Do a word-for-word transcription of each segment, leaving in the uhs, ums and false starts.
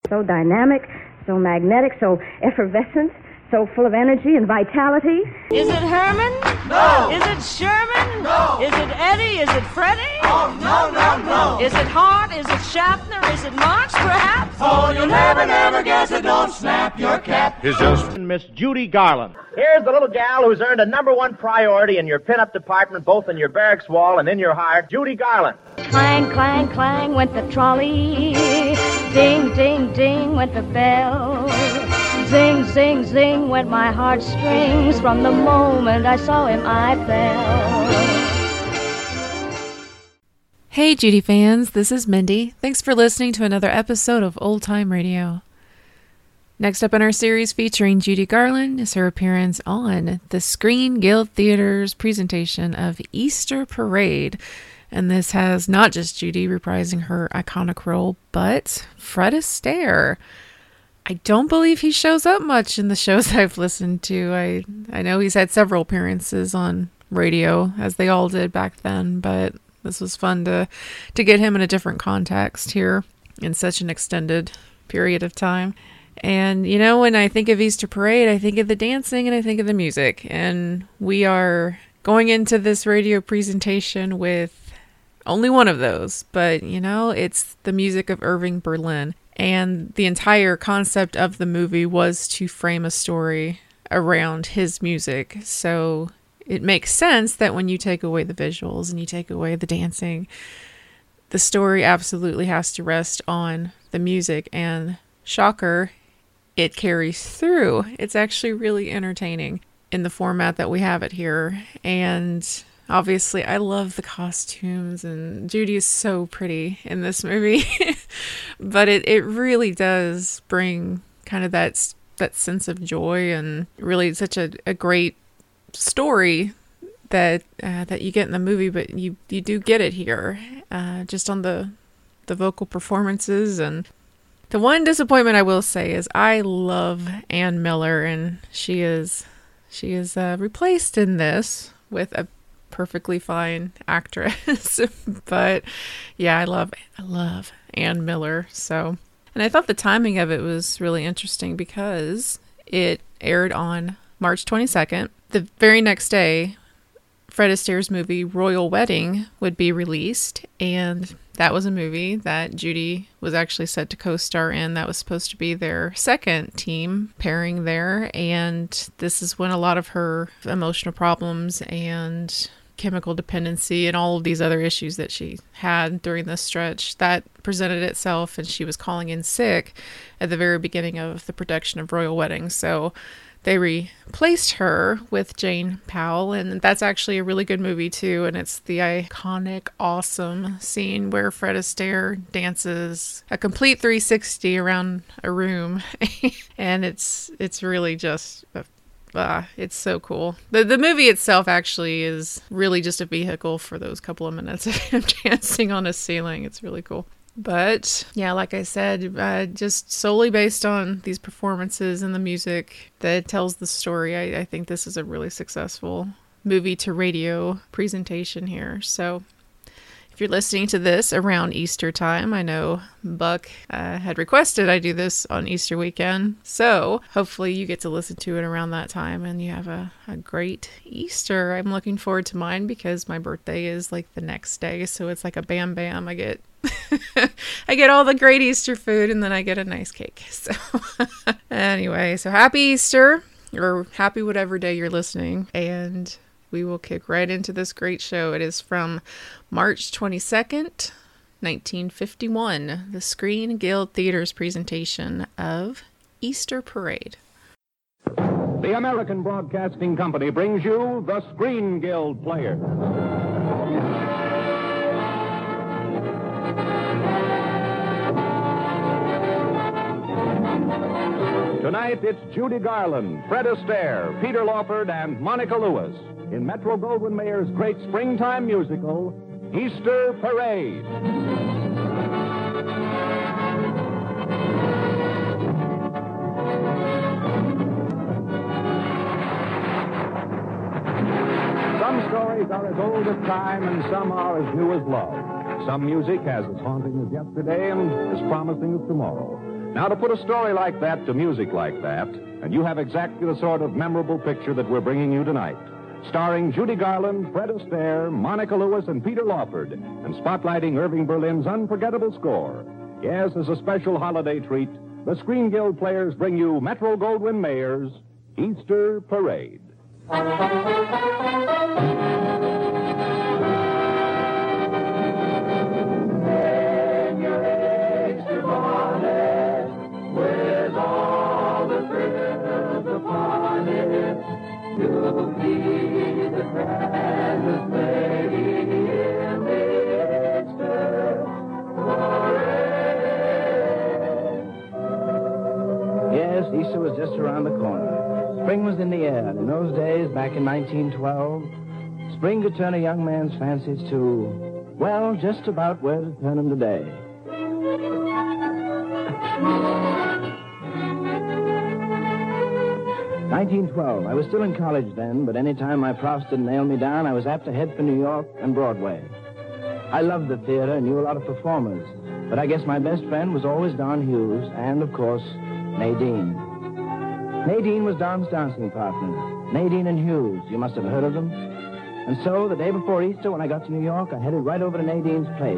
So dynamic, so magnetic, so effervescent, so full of energy and vitality. Is it Herman? No! Is it Sherman? No! Is it Eddie? Is it Freddie? Oh, no, no, no! Is it Hart? Is it Schaffner? Is it March, perhaps? Oh, you'll never, never guess it. Don't snap your cap. Here's just Miss Judy Garland. Here's the little gal who's earned a number one priority in your pinup department, both in your barracks wall and in your heart, Judy Garland. Clang, clang, clang went the trolley. Ding, ding, ding went the bell. Zing, zing, zing went my heartstrings. From the moment I saw him, I fell. Hey, Judy fans, this is Mindy. Thanks for listening to another episode of Old Time Radio. Next up in our series featuring Judy Garland is her appearance on the Screen Guild Theater's presentation of Easter Parade. And this has not just Judy reprising her iconic role, but Fred Astaire. I don't believe he shows up much in the shows I've listened to. I I know he's had several appearances on radio, as they all did back then, but this was fun to, to get him in a different context here in such an extended period of time. And, you know, when I think of Easter Parade, I think of the dancing and I think of the music. And we are going into this radio presentation with only one of those. But, you know, it's the music of Irving Berlin. And the entire concept of the movie was to frame a story around his music. So it makes sense that when you take away the visuals and you take away the dancing, the story absolutely has to rest on the music. And shocker, it carries through. It's actually really entertaining in the format that we have it here. And obviously, I love the costumes, and Judy is so pretty in this movie. But it, it really does bring kind of that that sense of joy, and really such a, a great story that uh, that you get in the movie, but you, you do get it here, uh, just on the the vocal performances. And the one disappointment I will say is I love Ann Miller, and she is she is uh, replaced in this with a perfectly fine actress. But yeah, I love I love Ann Miller. So, and I thought the timing of it was really interesting because it aired on March twenty-second. The very next day, Fred Astaire's movie Royal Wedding would be released, and that was a movie that Judy was actually set to co-star in. That was supposed to be their second team pairing there, and this is when a lot of her emotional problems and chemical dependency and all of these other issues that she had during this stretch, that presented itself, and she was calling in sick at the very beginning of the production of Royal Wedding. So they replaced her with Jane Powell, and that's actually a really good movie too. And it's the iconic, awesome scene where Fred Astaire dances a complete three sixty around a room, and it's it's really just uh, it's so cool. The the movie itself actually is really just a vehicle for those couple of minutes of him dancing on a ceiling. It's really cool. But yeah, like I said, uh, just solely based on these performances and the music that tells the story, I, I think this is a really successful movie to radio presentation here. So if you're listening to this around Easter time, I know Buck uh, had requested I do this on Easter weekend. So hopefully you get to listen to it around that time and you have a, a great Easter. I'm looking forward to mine because my birthday is like the next day. So it's like a bam bam. I get I get all the great Easter food, and then I get a nice cake. So anyway, so happy Easter, or happy whatever day you're listening, and we will kick right into this great show. It is from March twenty-second, nineteen fifty-one, the Screen Guild Theater's presentation of Easter Parade. The American Broadcasting Company brings you the Screen Guild Players. Tonight, it's Judy Garland, Fred Astaire, Peter Lawford, and Monica Lewis in Metro-Goldwyn-Mayer's great springtime musical, Easter Parade. Some stories are as old as time, and some are as new as love. Some music as as haunting as yesterday and as promising as tomorrow. Now, to put a story like that to music like that, and you have exactly the sort of memorable picture that we're bringing you tonight. Starring Judy Garland, Fred Astaire, Monica Lewis, and Peter Lawford, and spotlighting Irving Berlin's unforgettable score. Yes, as a special holiday treat, the Screen Guild players bring you Metro-Goldwyn-Mayer's Easter Parade. With all the thrills upon it, you'll be the grandest lady in the Easter parade. Yes, Easter was just around the corner. Spring was in the air, and in those days, back in nineteen twelve, spring could turn a young man's fancies to, well, just about where to turn them today. nineteen twelve. I was still in college then, but any time my profs didn't nail me down, I was apt to head for New York and Broadway. I loved the theater and knew a lot of performers, but I guess my best friend was always Don Hughes and, of course, Nadine. Nadine was Don's dancing partner. Nadine and Hughes, you must have heard of them. And so, the day before Easter, when I got to New York, I headed right over to Nadine's place.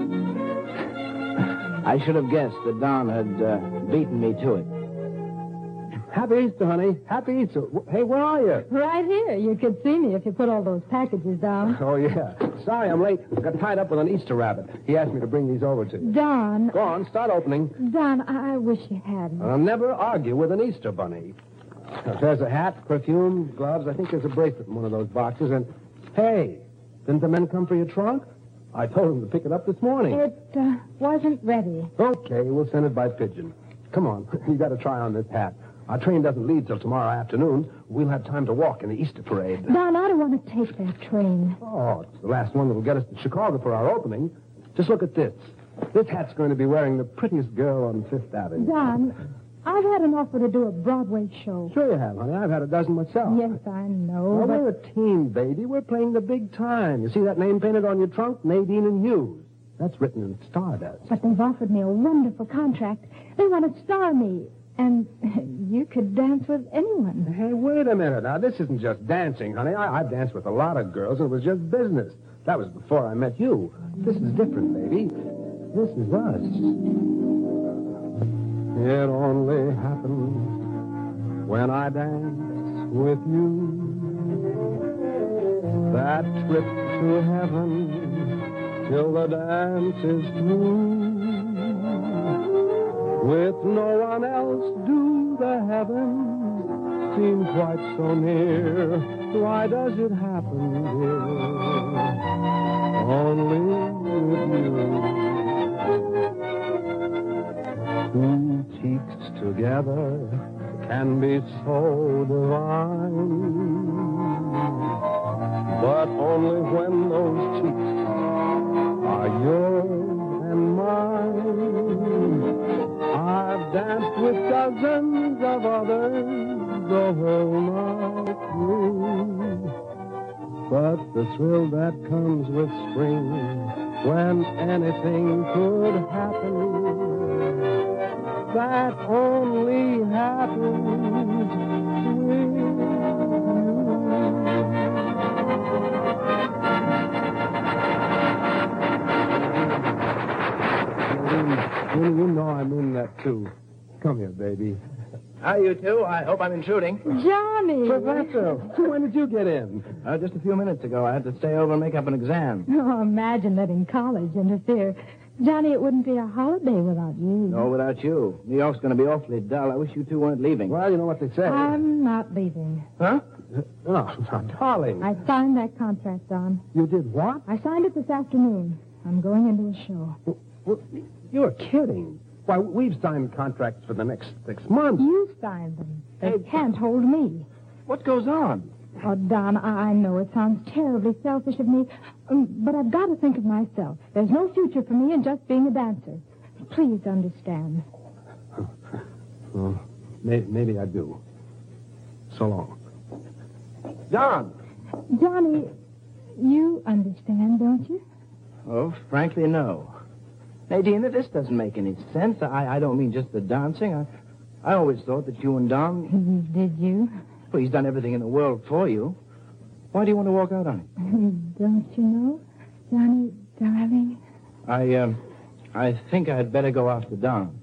I should have guessed that Don had uh, beaten me to it. Happy Easter, honey. Happy Easter. Hey, where are you? Right here. You could see me if you put all those packages down. Oh, yeah. Sorry I'm late. Got tied up with an Easter rabbit. He asked me to bring these over to you. Don. Go on, start opening. Don, I wish you hadn't. I'll never argue with an Easter bunny. There's a hat, perfume, gloves. I think there's a bracelet in one of those boxes. And, hey, didn't the men come for your trunk? I told them to pick it up this morning. It uh, wasn't ready. Okay, we'll send it by pigeon. Come on. You got to try on this hat. Our train doesn't leave till tomorrow afternoon. We'll have time to walk in the Easter parade. Don, I don't want to take that train. Oh, it's the last one that'll get us to Chicago for our opening. Just look at this. This hat's going to be wearing the prettiest girl on Fifth Avenue. Don, I've had an offer to do a Broadway show. Sure you have, honey. I've had a dozen myself. Yes, I know. Well, but... we're a team, baby. We're playing the big time. You see that name painted on your trunk? Nadine and Hughes. That's written in Stardust. But they've offered me a wonderful contract. They want to star me. And you could dance with anyone. Hey, wait a minute. Now, this isn't just dancing, honey. I, I've danced with a lot of girls, and it was just business. That was before I met you. This is different, baby. This is us. It only happened when I danced with you. That trip to heaven till the dance is through. With no one else do the heavens seem quite so near. Why does it happen, dear? Only with you. Two cheeks together can be so divine, but only when those cheeks are yours and mine. I've danced with dozens of others the whole night through, but the thrill that comes with spring, when anything could happen, that only happens with you. You, you know I mean that, too. Come here, baby. Hi, you two. I hope I'm intruding. Johnny! Professor, when did you get in? Uh, just a few minutes ago. I had to stay over and make up an exam. Oh, imagine letting college interfere. Johnny, it wouldn't be a holiday without you. No, without you. New York's going to be awfully dull. I wish you two weren't leaving. Well, you know what they say. I'm not leaving. Huh? Oh, darling. I signed that contract, Don. You did what? I signed it this afternoon. I'm going into a show. Well, well, you're kidding. Why, we've signed contracts for the next six months. You signed them. They Hey, can't hold me. What goes on? Oh, Don, I I know it sounds terribly selfish of me, um, but I've got to think of myself. There's no future for me in just being a dancer. Please understand. Well, may, maybe I do. So long. Don! Johnny, you understand, don't you? Oh, frankly, no. Nadine, this doesn't make any sense. I, I don't mean just the dancing. I, I always thought that you and Don... Did you? Well, he's done everything in the world for you. Why do you want to walk out on him? Don't you know, Johnny, darling? I, um, I think I'd better go after Don.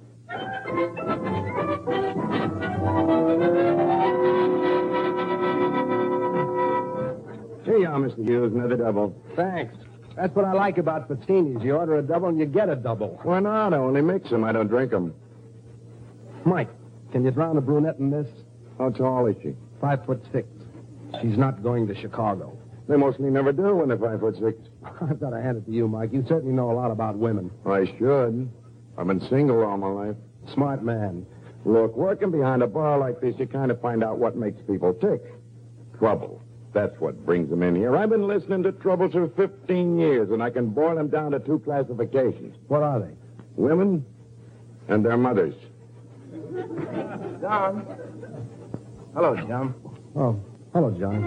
Here you are, Mister Hughes, another double. Thanks. That's what I like about Festinis. You order a double and you get a double. Why not? I only mix them. I don't drink them. Mike, can you drown a brunette in this? How tall is she? Five foot six. She's not going to Chicago. They mostly never do when they're five foot six. I've got to hand it to you, Mike. You certainly know a lot about women. I should. I've been single all my life. Smart man. Look, working behind a bar like this, you kind of find out what makes people tick. Trouble. That's what brings them in here. I've been listening to troubles for fifteen years, and I can boil them down to two classifications. What are they? Women and their mothers. Don. Hello, John. Oh, hello, Johnny.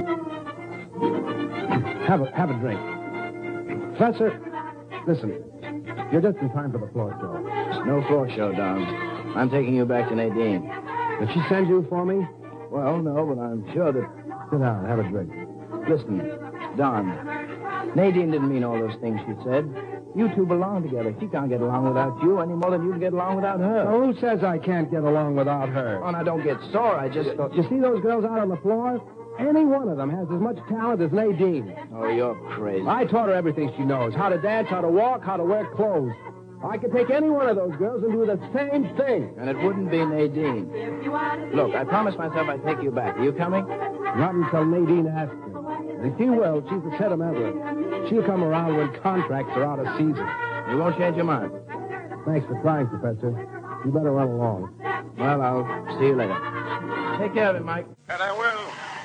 Have a, have a drink. Professor, listen. You're just in time for the floor show. It's no floor show, Don. I'm taking you back to Nadine. Did she send you for me? Well, no, but I'm sure that... Sit down, have a drink. Listen, Don, Nadine didn't mean all those things she said. You two belong together. She can't get along without you any more than you can get along without her. So who says I can't get along without her? Oh, now, don't get sore. I just thought... You see those girls out on the floor? Any one of them has as much talent as Nadine. Oh, you're crazy. I taught her everything she knows. How to dance, how to walk, how to wear clothes. I could take any one of those girls and do the same thing. And it wouldn't be Nadine. Look, I promised myself I'd take you back. Are you coming? Not until Nadine asks her. And she will. She's a sentimentalist. She'll come around when contracts are out of season. You won't change your mind. Thanks for trying, Professor. You better run along. Well, I'll see you later. Take care of it, Mike. And I will.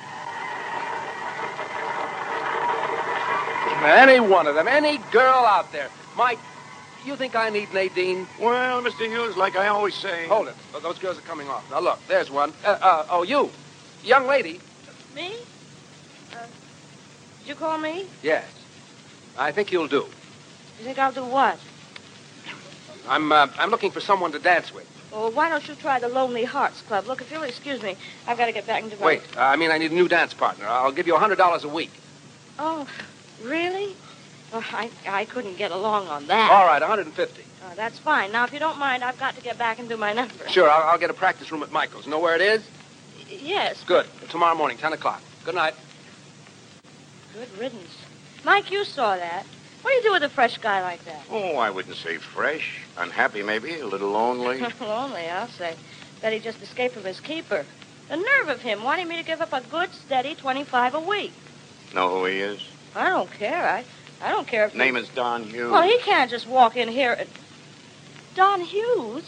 Any one of them, any girl out there. Mike, you think I need Nadine? Well, Mister Hughes, like I always say... Hold it. Those girls are coming off. Now, look, there's one. Uh, uh, oh, you. Young lady. Me? Uh, did you call me? Yes. I think you'll do. You think I'll do what? I'm, uh, I'm looking for someone to dance with. Well, why don't you try the Lonely Hearts Club? Look, if you'll excuse me, I've got to get back into my... Wait, uh, I mean, I need a new dance partner. I'll give you one hundred dollars a week. Oh, really? Well, I, I couldn't get along on that. All right, one hundred fifty. Oh, that's fine. Now, if you don't mind, I've got to get back into my number. Sure, I'll, I'll get a practice room at Michael's. Know where it is? Y- yes. Good. Tomorrow morning, ten o'clock. Good night. Good riddance. Mike, you saw that. What do you do with a fresh guy like that? Oh, I wouldn't say fresh. Unhappy, maybe. A little lonely. Lonely, I'll say. Bet he just escaped from his keeper. The nerve of him, wanting me to give up a good, steady twenty-five a week. Know who he is? I don't care. I, I don't care if... Name he... is Don Hughes. Well, he can't just walk in here and... Don Hughes?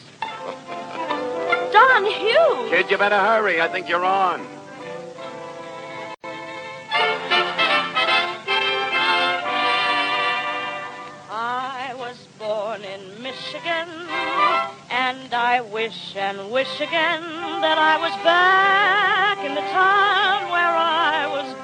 Don Hughes? Kid, you better hurry. I think you're on. I was born in Michigan, and I wish and wish again that I was back in the town where I was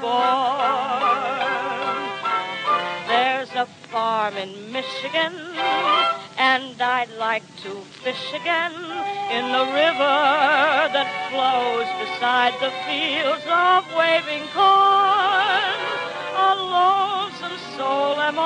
born. There's a farm in Michigan, and I'd like to fish again in the river that flows beside the fields of waving corn. A lonesome soul am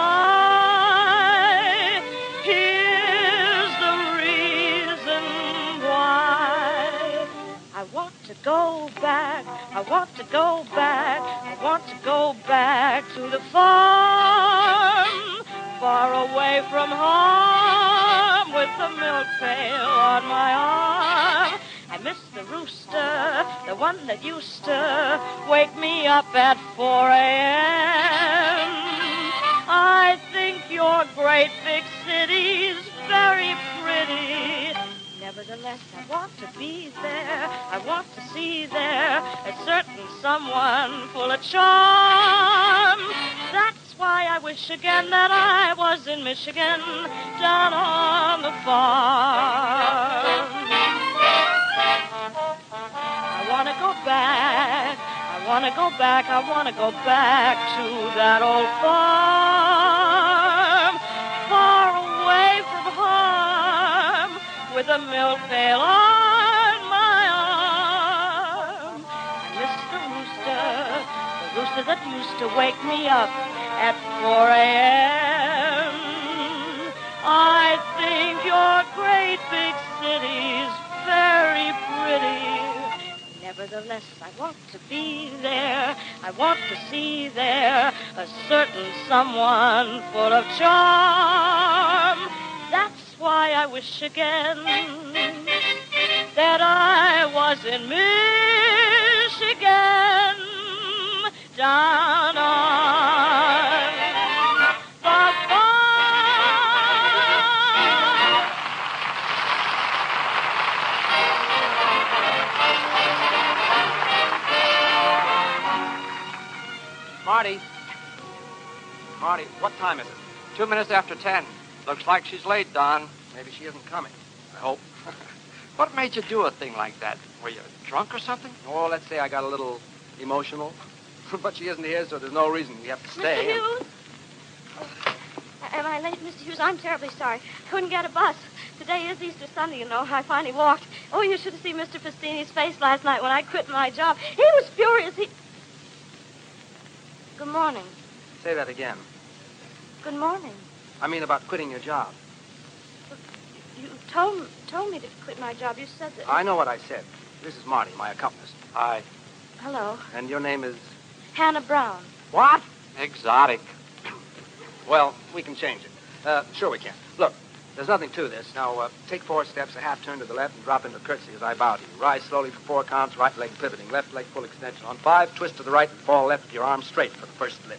I. Here's the reason why. I want to go back. I want to go back. I want to go back to the farm, far away from home, with the milk pail on my arm. I miss the rooster, the one that used to wake me up at four a.m. I think your great big city's very pretty. Nevertheless, I want to be there. I want to see there a certain someone full of charm. That's why I wish again that I was in Michigan, down on the farm. I want to go back. I want to go back. I want to go back to that old farm, far away from home. with a milk pail on my arm. Mister Rooster, the rooster that used to wake me up at four a.m. I think your great big city's very pretty. Nevertheless, I want to be there. I want to see there a certain someone full of charm. That's why I wish again that I was in Michigan, down on the farm. Marty. Marty, what time is it? Two minutes after ten. Looks like she's late, Don. Maybe she isn't coming. I hope. What made you do a thing like that? Were you drunk or something? Oh, let's say I got a little emotional. But she isn't here, so there's no reason we have to stay. Mister Hughes? Oh, am I late, Mister Hughes? I'm terribly sorry. Couldn't get a bus. Today is Easter Sunday, you know. I finally walked. Oh, you should have seen Mister Festini's face last night when I quit my job. He was furious. He... Good morning. Say that again. Good morning. I mean about quitting your job. You told, told me to quit my job. You said that... I know what I said. This is Marty, my accompanist. Hi. Hello. And your name is... Hannah Brown. What? Exotic. Well, we can change it. Uh, sure we can. Look, there's nothing to this. Now, uh, take four steps, a half turn to the left, and drop into curtsy as I bow to you. Rise slowly for four counts, right leg pivoting, left leg full extension. On five, twist to the right and fall left with your arm straight for the first lift.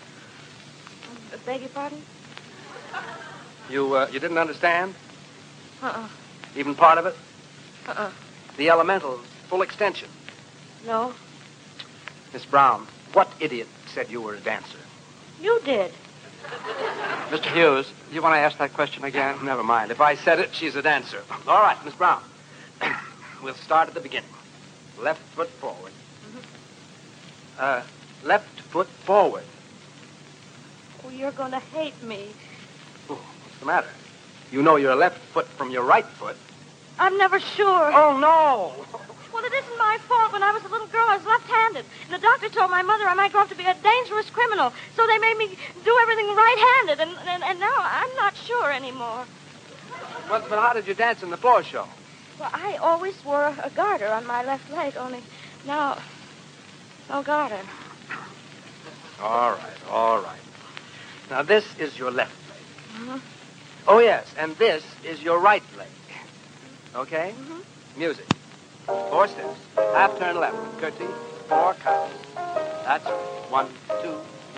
I beg your pardon? You, uh, you didn't understand? Uh-uh. Even part of it? Uh-uh. The elemental, full extension. No. Miss Brown, what idiot said you were a dancer? You did. Mister Hughes, do you want to ask that question again? Never mind. If I said it, she's a dancer. All right, Miss Brown. We'll start at the beginning. Left foot forward. Mm-hmm. Uh, left foot forward. Oh, you're going to hate me. Oh, what's the matter? You know your left foot from your right foot. I'm never sure. Oh, no. Well, it isn't my fault. When I was a little girl, I was left-handed. And the doctor told my mother I might grow up to be a dangerous criminal. So they made me do everything right-handed. And, and, and now I'm not sure anymore. Well, but how did you dance in the floor show? Well, I always wore a, a garter on my left leg, only now, no garter. All right, all right. Now, this is your left leg. Mm-hmm. Oh, yes, and this is your right leg. Okay? Mm-hmm. Music. Four steps. Half turn left. Curtsy. Four counts. That's right. One, two.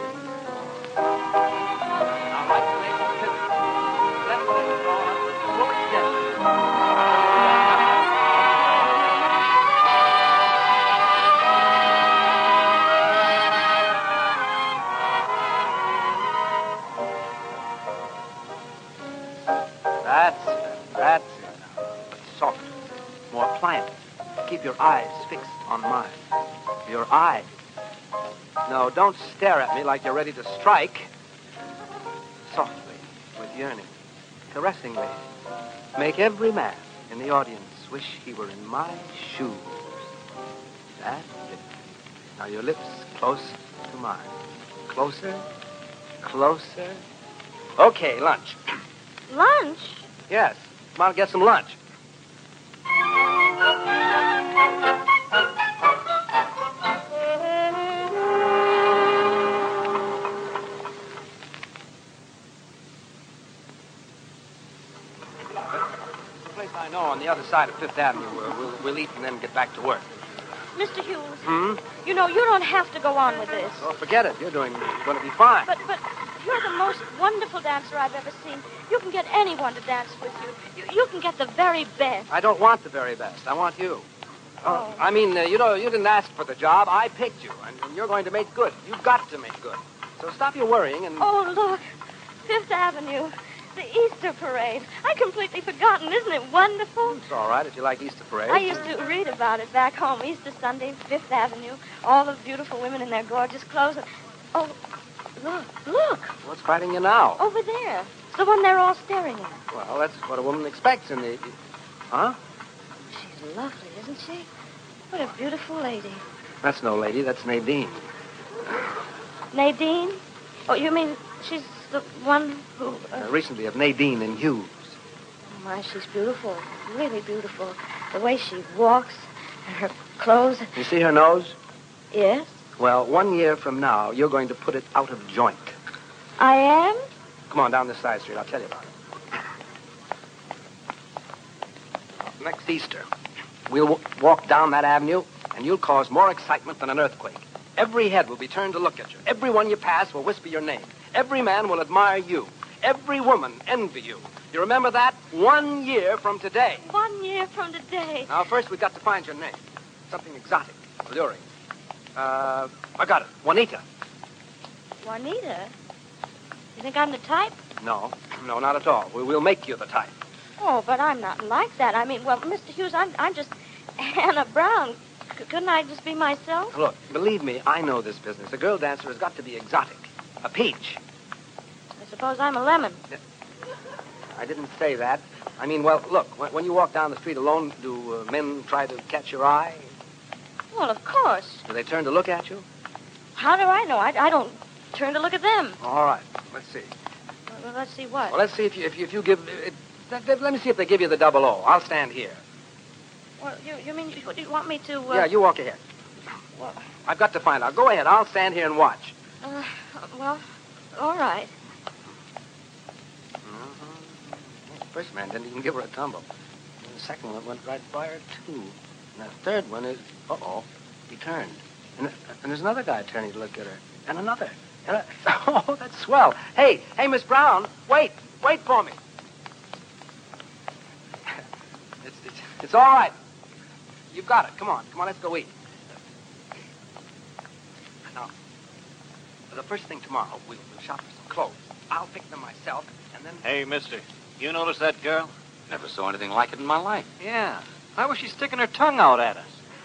Now, right leg pivot. Left leg forward. Full extension. That's it. That's it. But soft. More pliant. Keep your eyes fixed on mine. Your eyes. No, don't stare at me like you're ready to strike. Softly, with yearning, caressingly, make every man in the audience wish he were in my shoes. That's it. Now your lips close to mine. Closer, closer. Okay, lunch. Lunch? Yes. Come on, get some lunch. I know on the other side of Fifth Avenue. Uh, we'll, we'll eat and then get back to work. Mister Hughes. Hmm? You know, you don't have to go on with this. Oh, forget it. You're doing going to be fine. But, but you're the most wonderful dancer I've ever seen. You can get anyone to dance with you. You, you can get the very best. I don't want the very best. I want you. Oh. I mean, uh, you know, you didn't ask for the job. I picked you, and, and you're going to make good. You've got to make good. So stop your worrying and... Oh, look. Fifth Avenue. The Easter parade. I'd completely forgotten. Isn't it wonderful? It's all right if you like Easter parade. I used to read about it back home. Easter Sunday, Fifth Avenue. All the beautiful women in their gorgeous clothes. And... Oh, look, look. What's frightening you now? Over there. It's the one they're all staring at. Well, that's what a woman expects in the... Huh? She's lovely, isn't she? What a beautiful lady. That's no lady. That's Nadine. Nadine? Oh, you mean she's the one who... Uh... Uh, recently of Nadine and Hughes. Oh, my, she's beautiful. Really beautiful. The way she walks and her clothes. You see her nose? Yes. Well, one year from now, you're going to put it out of joint. I am? Come on, down this side street. I'll tell you about it. Next Easter, we'll w- walk down that avenue, and you'll cause more excitement than an earthquake. Every head will be turned to look at you. Everyone you pass will whisper your name. Every man will admire you. Every woman envy you. You remember that? One year from today. One year from today. Now, first, we've got to find your name. Something exotic, alluring. Uh, I got it. Juanita. Juanita? You think I'm the type? No, no, not at all. We, we'll make you the type. Oh, but I'm not like that. I mean, well, Mister Hughes, I'm, I'm just Hannah Brown. C- couldn't I just be myself? Look, believe me, I know this business. A girl dancer has got to be exotic. A peach. I suppose I'm a lemon. I didn't say that. I mean, well, look, when, when you walk down the street alone, do uh, men try to catch your eye? Well, of course. Do they turn to look at you? How do I know? I, I don't turn to look at them. All right, let's see. Well, let's see what? Well, let's see if you if you, if you give... It, let, let me see if they give you the double O. I'll stand here. Well, you, you mean you, you want me to... Uh... Yeah, you walk ahead. Well, I've got to find out. Go ahead. I'll stand here and watch. Uh, well, all right. Mm-hmm. The first man didn't even give her a tumble. And the second one went right by her, too. And the third one is... Uh-oh. He turned. And, and there's another guy turning to look at her. And another. And a, oh, that's swell. Hey, hey, Miss Brown, wait. Wait for me. It's, it's, it's all right. You've got it. Come on. Come on, let's go eat. Now, the first thing tomorrow, we'll, we'll shop for some clothes. I'll pick them myself, and then... Hey, mister, you notice that girl? Never saw anything like it in my life. Yeah. Why was she sticking her tongue out at us?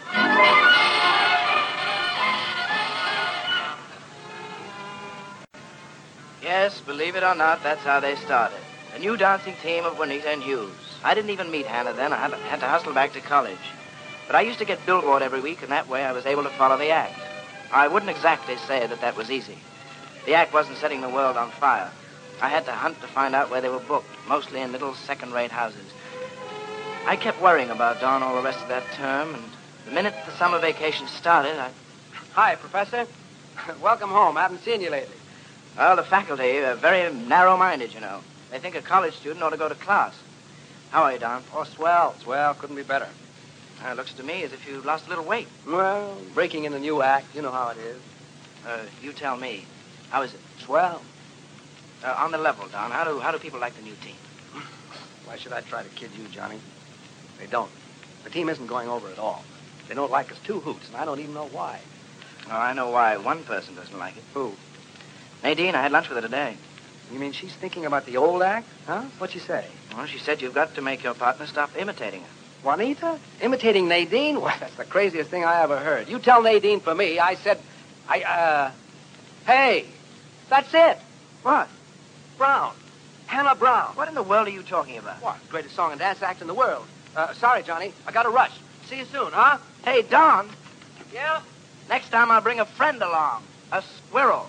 Yes, believe it or not, that's how they started. A new dancing team of Juanita and Hughes. I didn't even meet Hannah then. I had, had to hustle back to college. But I used to get billboard every week, and that way I was able to follow the act. I wouldn't exactly say that that was easy. The act wasn't setting the world on fire. I had to hunt to find out where they were booked, mostly in little second-rate houses. I kept worrying about Dawn all the rest of that term, and the minute the summer vacation started, I... Hi, Professor. Welcome home. I haven't seen you lately. Well, the faculty are very narrow-minded, you know. They think a college student ought to go to class. How are you, Don? Oh, swell. Swell. Couldn't be better. Uh, it looks to me as if you lost a little weight. Well, breaking in a new act. You know how it is. Uh, you tell me. How is it? Swell. Uh, on the level, Don, how do how do people like the new team? Why should I try to kid you, Johnny? They don't. The team isn't going over at all. They don't like us two hoots, and I don't even know why. Oh, I know why one person doesn't like it. Who? Nadine. I had lunch with her today. You mean she's thinking about the old act? Huh? What'd she say? Well, she said you've got to make your partner stop imitating her. Juanita? Imitating Nadine? Well, that's the craziest thing I ever heard. You tell Nadine for me. I said, I, uh, hey, that's it. What? Brown. Hannah Brown. What in the world are you talking about? What? Greatest song and dance act in the world. Uh, sorry, Johnny. I got to rush. See you soon, huh? Hey, Don. Yeah? Next time I'll bring a friend along. A squirrel.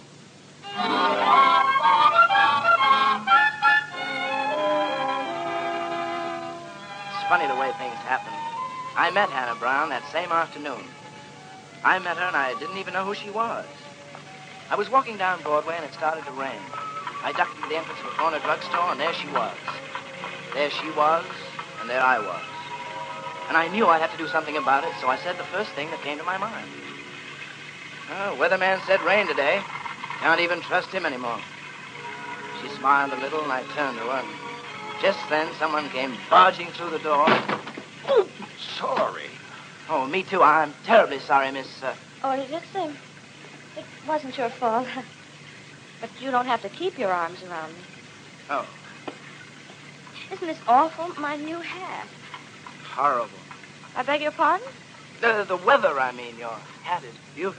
It's funny the way things happen. I met Hannah Brown that same afternoon. I met her and I didn't even know who she was. I was walking down Broadway and it started to rain. I ducked into the entrance of a corner drugstore and there she was. There she was, and there I was. And I knew I'd have to do something about it, so I said the first thing that came to my mind. Oh, weatherman said rain today. Can't even trust him anymore. She smiled a little, and I turned to her. And just then, someone came barging through the door. Oh, sorry. Oh, me too. I'm terribly sorry, Miss... Uh... Oh, it's, uh, it wasn't your fault. But you don't have to keep your arms around me. Oh. Isn't this awful? My new hat. Horrible. I beg your pardon? The, the weather, I mean. Your hat is beautiful.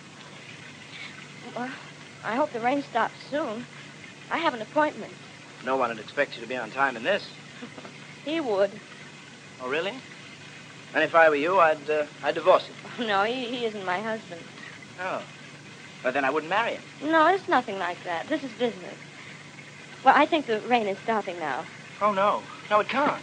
Well, I hope the rain stops soon. I have an appointment. No one would expect you to be on time in this. He would. Oh, really? And if I were you, I'd, uh, I'd divorce him. No, he, he isn't my husband. Oh. Well, then I wouldn't marry him. No, it's nothing like that. This is business. Well, I think the rain is stopping now. Oh, no. No, it can't.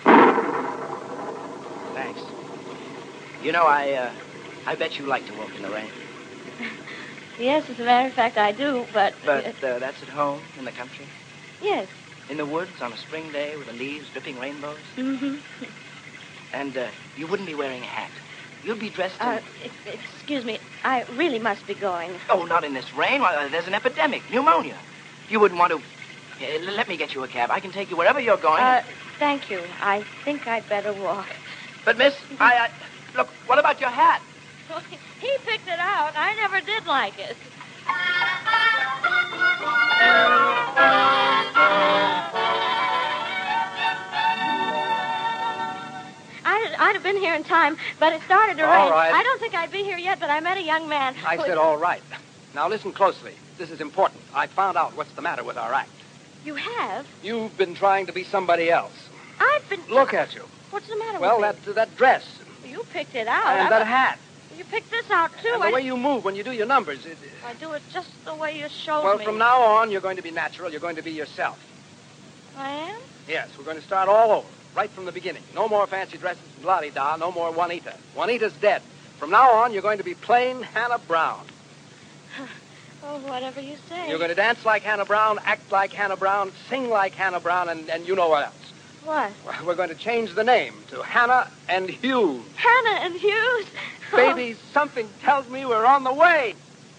Thanks. You know, I, uh, I bet you like to walk in the rain. Yes, as a matter of fact, I do, but... But uh, that's at home, in the country? Yes. In the woods on a spring day with the leaves dripping rainbows? Mm-hmm. And uh, you wouldn't be wearing a hat. You'd be dressed in... Uh, ex- excuse me, I really must be going. Oh, not in this rain. Well, there's an epidemic, pneumonia. You wouldn't want to... Uh, let me get you a cab. I can take you wherever you're going. Uh, thank you. I think I'd better walk. But, miss, I, I... Look, what about your hat? He picked it out. I never did like it. I'd, I'd have been here in time, but it started to All rain. right. I don't think I'd be here yet, but I met a young man. I who- said all right. Now listen closely. This is important. I found out what's the matter with our act. You have? You've been trying to be somebody else. I've been... Look at you. What's the matter Well, with that that dress me? You picked it out. and I- that hat You picked this out, too. and the I... way you move when you do your numbers. It, I do it just the way you showed well, me. from now on, you're going to be natural. You're going to be yourself. I am? Yes, we're going to start all over, right from the beginning. No more fancy dresses and la-di-da. No more Juanita. Juanita's dead. From now on, you're going to be plain Hannah Brown. Oh, whatever you say. You're going to dance like Hannah Brown, act like Hannah Brown, sing like Hannah Brown, and, and you know what else. What? Well, we're going to change the name to Hannah and Hughes. Hannah and Hughes? Baby, something tells me we're on the way.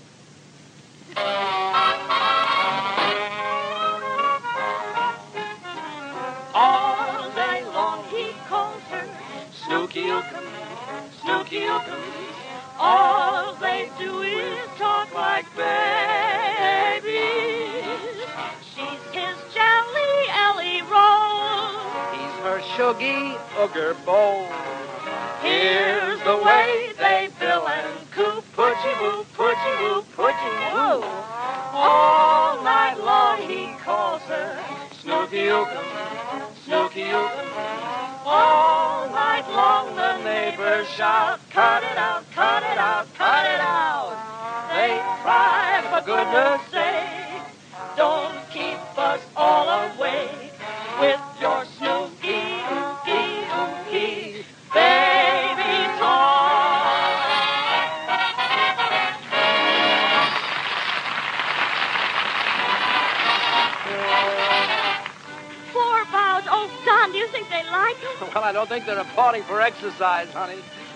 All day long he calls her Snooky Ookum, Snooky Ookum. All they do is talk like babies. She's his jelly Ellie Roll. He's her shuggy ooger bowl. Here's the way they bill and coo, pudgy woo, pudgy woo, pudgy woo. All night long he calls her Snooky Ookum, Snooky Ookum. All night long the neighbors shout, cut it out, cut it out, cut it out. They cry, for goodness sake, don't keep us all awake with your snooky, ooky, ooky baby talk. Four bows. Oh, Don, do you think they like it? Well, I don't think they're applauding for exercise, honey.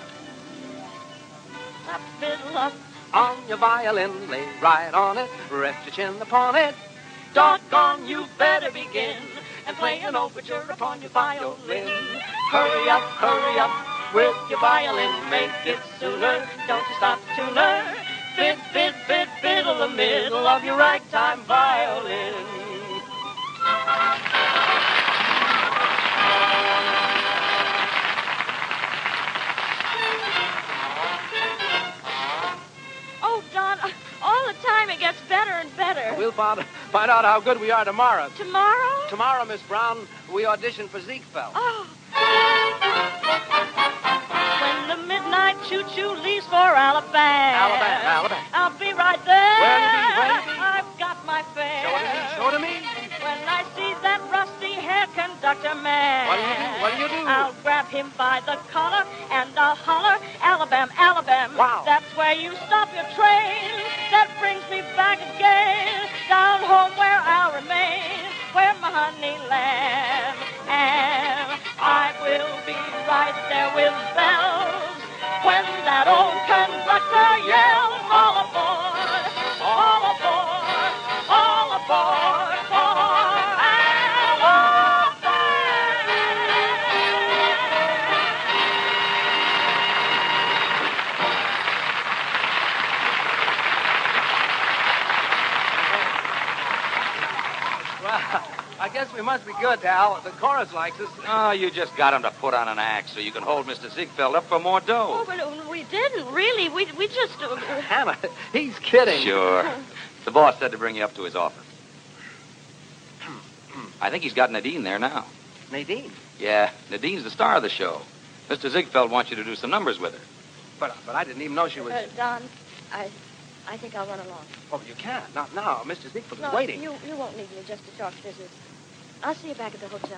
Up, fiddle up. On your violin, lay right on it, rest your chin upon it. Doggone, you better begin and play an overture upon your violin. Hurry up, hurry up with your violin. Make it sooner. Don't you stop to learn. Fid, fid, fid, fiddle the middle of your ragtime violin. Oh, Don, uh, all the time it gets better and better. We'll find, find out how good we are tomorrow. Tomorrow? Tomorrow, Miss Brown, we audition for Ziegfeld. Oh. When the midnight choo-choo leaves for Alabama. Alabama, Alabama. I'll be right there. Where'll you be? Where'll you be? I've got my fare. Show it to me, show it to me. When I see that rusty-haired conductor man. What do you do? What do you do? I'll grab him by the collar and I'll holler, Alabama, Alabama. Wow. That's where you stop your train. That brings me back again, down home where I'll remain, where my honey lamb am. I will be right there with bells when that old conductor yells, all aboard, all aboard, all aboard for Well, I guess we must be good, Al. The chorus likes us. Oh, you just got him to put on an act so you can hold Mister Ziegfeld up for more dough. Oh, but uh, we didn't, really. We we just... Uh, Hannah, he's kidding. Sure. The boss said to bring you up to his office. I think he's got Nadine there now. Nadine? Yeah, Nadine's the star of the show. Mister Ziegfeld wants you to do some numbers with her. But but I didn't even know she was... Uh, Don, I I think I'll run along. Oh, you can't. Not now. Mister Ziegfeld No, is waiting. you, you won't need me just to talk business. I'll see you back at the hotel.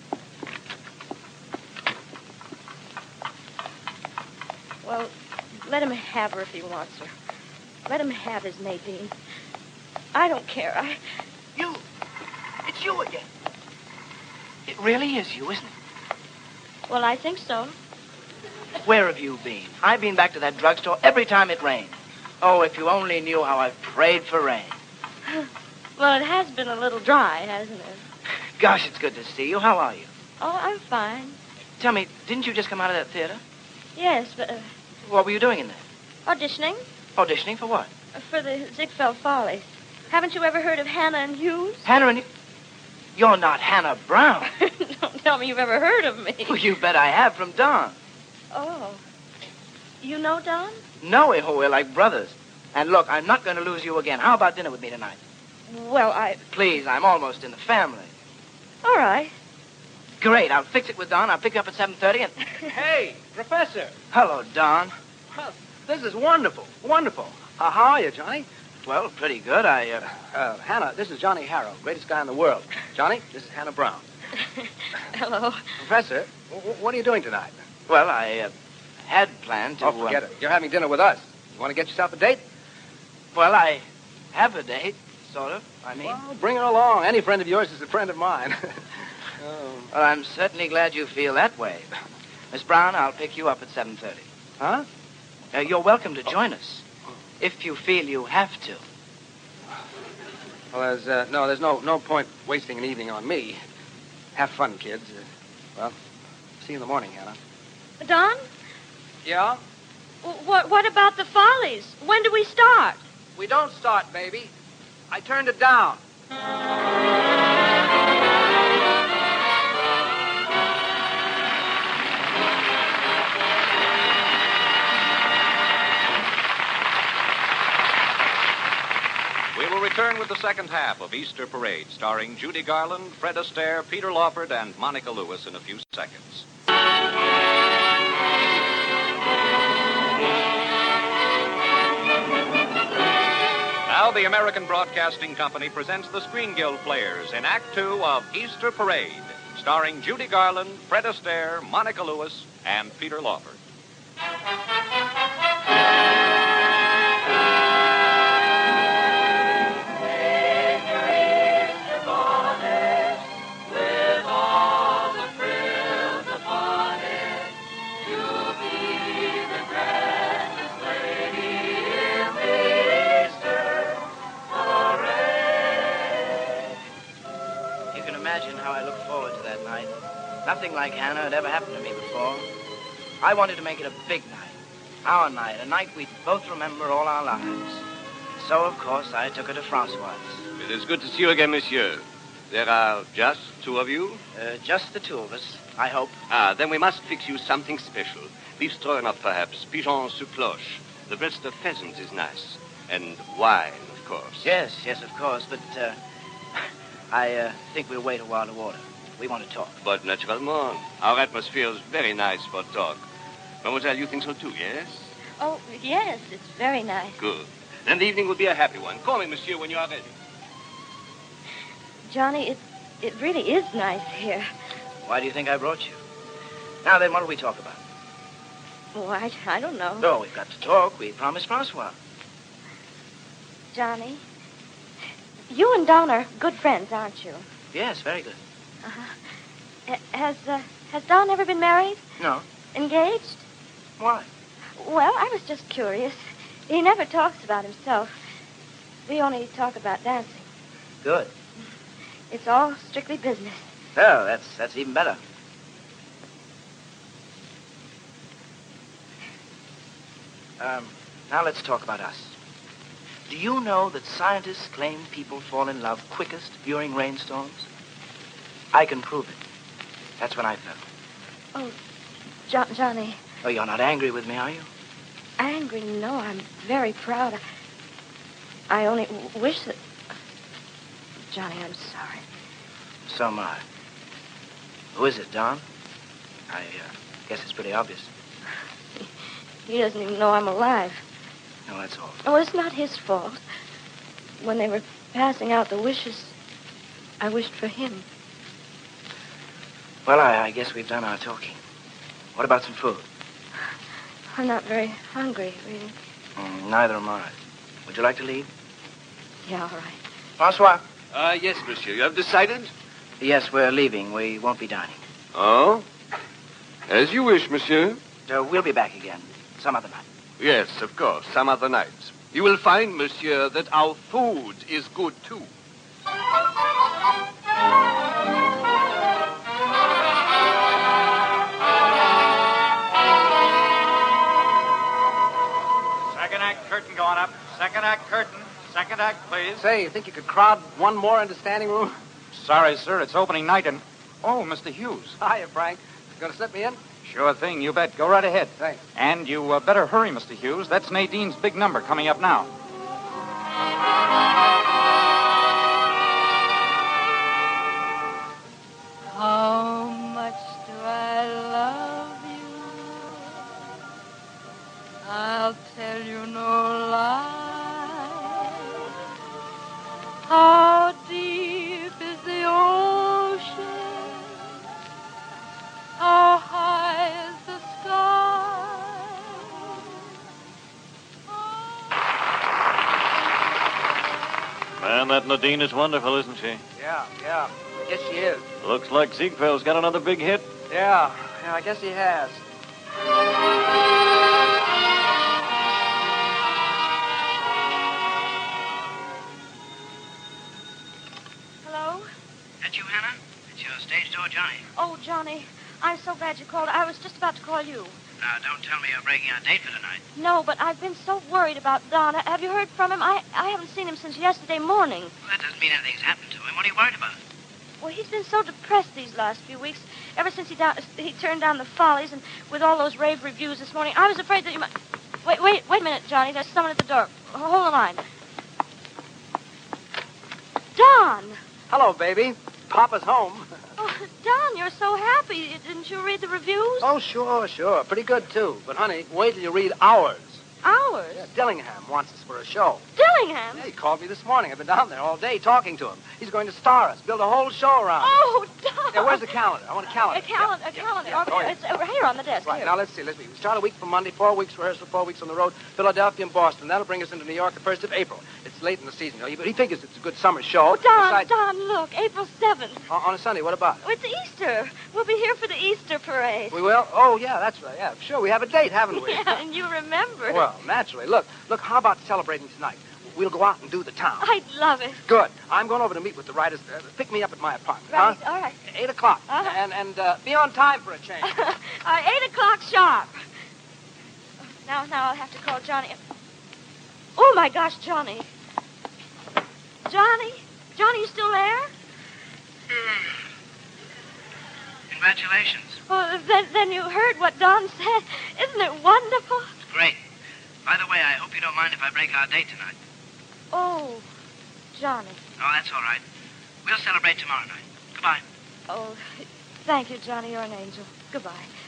Well, let him have her if he wants her. Let him have his Nadine. I don't care. I... You. It's you again. It really is you, isn't it? Well, I think so. Where have you been? I've been back to that drugstore every time it rained. Oh, if you only knew how I've prayed for rain. Well, it has been a little dry, hasn't it? Gosh, it's good to see you. How are you? Oh, I'm fine. Tell me, didn't you just come out of that theater? Yes, but uh, What were you doing in there? auditioning Auditioning for what? for the Ziegfeld Follies. Haven't you ever heard of Hannah and Hughes? Hannah and... You're not Hannah Brown. Don't tell me you've ever heard of me. Well, you bet I have from Don. Oh. You know Don? No, oh, we're like brothers. And look, I'm not going to lose you again. How about dinner with me tonight? Well, I... Please, I'm almost in the family. All right. Great, I'll fix it with Don. I'll pick you up at seven thirty and... Hey, Professor. Hello, Don. Well, this is wonderful. Wonderful. Uh, how are you, Johnny? Well, pretty good. I, uh... Uh, Hannah, this is Johnny Harrow, greatest guy in the world. Johnny, this is Hannah Brown. Hello. Professor, w- what are you doing tonight? Well, I, uh, had planned to... Oh, forget uh, it. You're having dinner with us. You want to get yourself a date? Well, I have a date, sort of, I mean. Well, bring her along. Any friend of yours is a friend of mine. oh. Well, I'm certainly glad you feel that way. Miss Brown, I'll pick you up at seven thirty. Huh? Uh, you're welcome to join us, if you feel you have to. Well, there's, uh, no, there's no, no point wasting an evening on me. Have fun, kids. Uh, well, see you in the morning, Hannah. Don? Yeah? W- what, what about the Follies? When do we start? We don't start, baby. I turned it down. We will return with the second half of Easter Parade, starring Judy Garland, Fred Astaire, Peter Lawford, and Monica Lewis in a few seconds. Now the American Broadcasting Company presents the Screen Guild Players in Act Two of Easter Parade, starring Judy Garland, Fred Astaire, Monica Lewis, and Peter Lawford. Imagine how I look forward to that night. Nothing like Hannah had ever happened to me before. I wanted to make it a big night. Our night, a night we'd both remember all our lives. So, of course, I took her to Francois. It is good to see you again, monsieur. There are just two of you? Uh, just the two of us, I hope. Ah, then we must fix you something special. Beef stroganoff, perhaps. Pigeon sous cloche. The breast of pheasant is nice. And wine, of course. Yes, yes, of course, but, uh... I uh, think we'll wait a while to order. We want to talk. But naturellement, our atmosphere is very nice for talk. Mademoiselle, you think so too, yes? Oh, yes, it's very nice. Good. Then the evening will be a happy one. Call me, monsieur, when you are ready. Johnny, it, it really is nice here. Why do you think I brought you? Now then, what do we talk about? Oh, I, I don't know. No, we've got to talk. We promised Francois. Johnny, you and Don are good friends, aren't you? Yes, very good. Uh-huh. H- has, uh, has Don ever been married? No. Engaged? Why? Well, I was just curious. He never talks about himself. We only talk about dancing. Good. It's all strictly business. Well, that's, that's even better. Um, now let's talk about us. Do you know that scientists claim people fall in love quickest during rainstorms? I can prove it. That's when I fell. Oh, jo- Johnny. Oh, you're not angry with me, are you? Angry? No, I'm very proud. I only w- wish that... Johnny, I'm sorry. So am I. Who is it, Don? I uh, guess it's pretty obvious. He doesn't even know I'm alive. No, that's all. Oh, it's not his fault. When they were passing out the wishes, I wished for him. Well, I, I guess we've done our talking. What about some food? I'm not very hungry, really. Mm, neither am I. Would you like to leave? Yeah, all right. Francois? Uh, yes, monsieur. You have decided? Yes, we're leaving. We won't be dining. Oh? As you wish, monsieur. Uh, we'll be back again some other night. Yes, of course, some other night. You will find, monsieur, that our food is good, too. Second act curtain going up. Second act curtain. Second act, please. Say, you think you could crowd one more into standing room? Sorry, sir. It's opening night and... Oh, Mister Hughes. Hiya, Frank. You gonna slip me in? Sure thing. You bet. Go right ahead. Thanks. And you uh, better hurry, Mister Hughes. That's Nadine's big number coming up now. How much do I love you? I'll tell you no lie. How deep is the ocean? How high is the sky? Man, that Nadine is wonderful, isn't she? Yeah, yeah. Yes, she is. Looks like Ziegfeld's got another big hit. Yeah, yeah, I guess he has. Hello? That you, Hannah? It's your stage door, Johnny. Oh, Johnny, I'm so glad you called. I was just about to call you. Now, don't tell me you're breaking our date for tonight. No, but I've been so worried about Don. Have you heard from him? I, I haven't seen him since yesterday morning. Well, that doesn't mean anything's happened to him. What are you worried about? Well, he's been so depressed these last few weeks, ever since he down, he turned down the Follies, and with all those rave reviews this morning, I was afraid that you might... Wait, wait, wait a minute, Johnny. There's someone at the door. Hold the line. Don! Hello, baby. Papa's home. Oh, Don, you're so happy. Didn't you read the reviews? Oh, sure, sure. Pretty good, too. But, honey, wait till you read ours. Ours? Yeah, Dillingham wants us for a show. Dillingham? Yeah, he called me this morning. I've been down there all day talking to him. He's going to star us, build a whole show around. Oh, Don! Yeah, where's the calendar? I want a calendar. A calendar, yeah, a calendar. Yeah, yeah. Okay, Oh, yeah. it's uh, here on the desk. Right, Here. now let's see, let's see. We start a week from Monday, four weeks rehearsal, four weeks on the road, Philadelphia and Boston. That'll bring us into New York the first of April. It's late in the season. You know, he, he figures it's a good summer show. Oh, Don, Besides, Don, look, April seventh. on, on a Sunday, what about it? Oh, it's Easter. We'll be here for the Easter parade. We will? Oh, yeah, that's right. Yeah, sure, we have a date, haven't we? Yeah, and you remember. Well, naturally. Look, look, how about celebrating tonight? We'll go out and do the town. I'd love it. Good. I'm going over to meet with the writers. Uh, pick me up at my apartment. Right, huh? all right. Eight o'clock. Uh-huh. And and uh, be on time for a change. uh, eight o'clock sharp. Now, now I'll have to call Johnny. Oh, my gosh, Johnny. Johnny? Johnny, you still there? Congratulations. Well, then, then you heard what Don said. Isn't it wonderful? Great. By the way, I hope you don't mind if I break our date tonight. Oh, Johnny. Oh, that's all right. We'll celebrate tomorrow night. Goodbye. Oh, thank you, Johnny. You're an angel. Goodbye.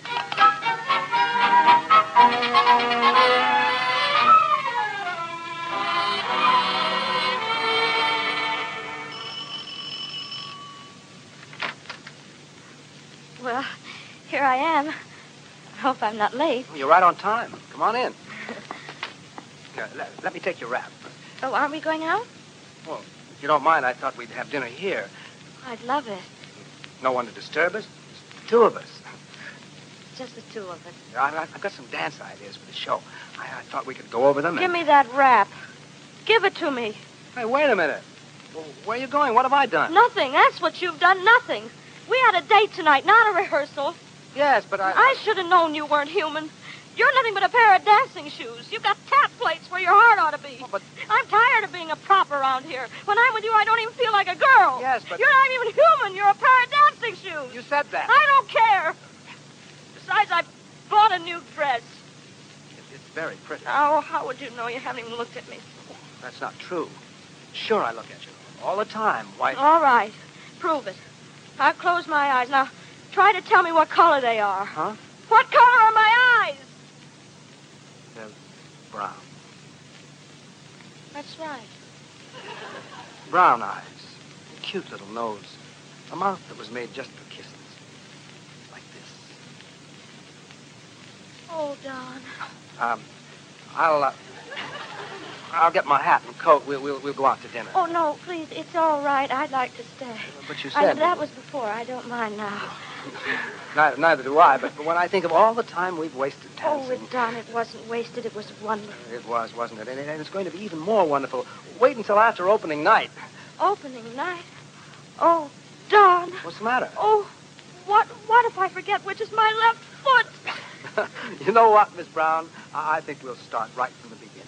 Well, here I am. I hope I'm not late. You're right on time. Come on in. Here, let, let me take your wrap. Oh, aren't we going out? Well, if you don't mind, I thought we'd have dinner here. I'd love it. No one to disturb us. Just the two of us. Just the two of us. I, I've got some dance ideas for the show. I, I thought we could go over them. Give and... me that wrap. Give it to me. Hey, wait a minute. Well, where are you going? What have I done? Nothing. That's what you've done. Nothing. We had a date tonight, not a rehearsal. Yes, but I... I should have known you weren't human. You're nothing but a pair of dancing shoes. You've got tap plates where your heart ought to be. Oh, but... I'm tired of being a prop around here. When I'm with you, I don't even feel like a girl. Yes, but... You're not even human. You're a pair of dancing shoes. You said that. I don't care. Besides, I bought a new dress. It's very pretty. Oh, how would you know? You haven't even looked at me. That's not true. Sure, I look at you. All the time. Why... All right. Prove it. I'll close my eyes. Now, Try to tell me what color they are. Huh? What color are my eyes? They're brown. That's right. Brown eyes. A cute little nose. A mouth that was made just for kisses. Like this. Oh, Don. Um, I'll, uh, I'll get my hat and coat. We'll, we'll, we'll go out to dinner. Oh, no, please. It's all right. I'd like to stay. But you I, said... that was before. I don't mind now. Neither, neither do I, but when I think of all the time we've wasted dancing... Oh, it, Don, it wasn't wasted. It was wonderful. It was, wasn't it? And, and it's going to be even more wonderful. Wait until after opening night. Opening night? Oh, Don. What's the matter? Oh, what what if I forget which is my left foot? You know what, Miss Brown? I, I think we'll start right from the beginning.